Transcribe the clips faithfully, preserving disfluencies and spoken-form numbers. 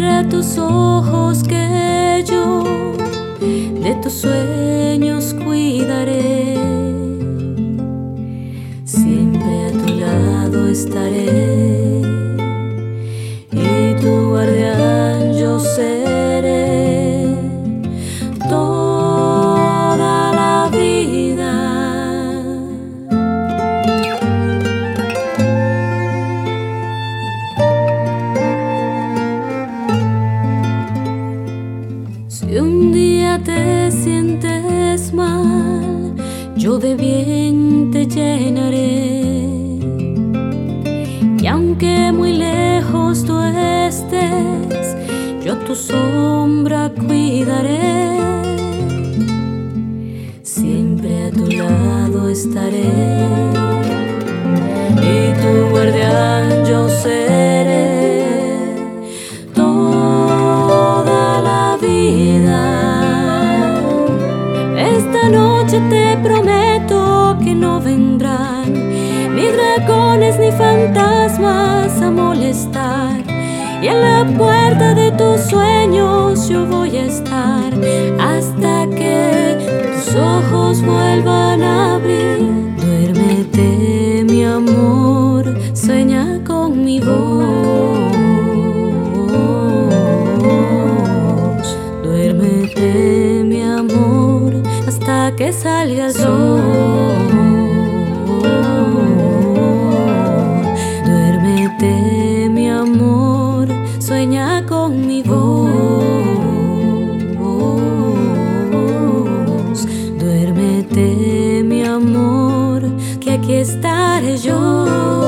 a tus ojos que yo de tus sueños cuidaré. Siempre a tu lado estaré y tu guardián yo seré toda la vida. Si un día te sientes mal, yo de bien te llenaré. Y aunque muy lejos tú estés, yo tu sombra cuidaré. Siempre a tu lado estaré y tu guardián yo seré toda la vida. Esta noche te prometo que no vendrán ni dragones ni fantasmas a molestar, y en la puerta de tus sueños yo voy a estar hasta que tus ojos vuelvan a abrir. Duérmete, mi amor, sueña con mi voz. Duérmete, mi amor, hasta que salga el sol. Duérmete, mi amor, sueña con mi voz. Duérmete, mi amor, que aquí estaré yo.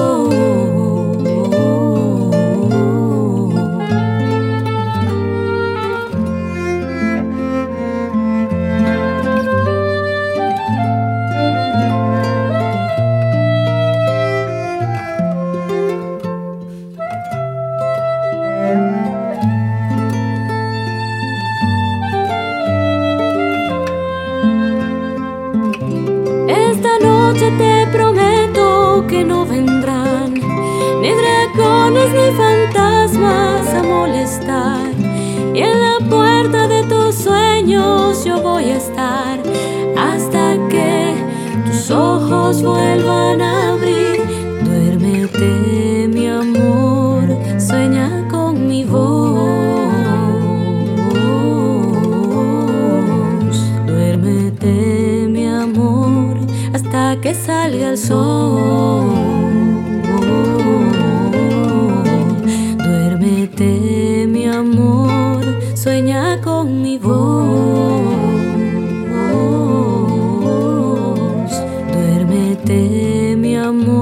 Esta noche te prometo que no vendrán ni dragones ni fantasmas a molestar, y en la puerta de tus sueños yo voy a estar hasta que tus ojos vuelvan a abrir. Duérmete, mi amor, sueña con mi voz. Duérmete, mi amor, hasta que salga el sol. Duérmete, mi amor, sueña con mi voz. Duérmete, mi amor.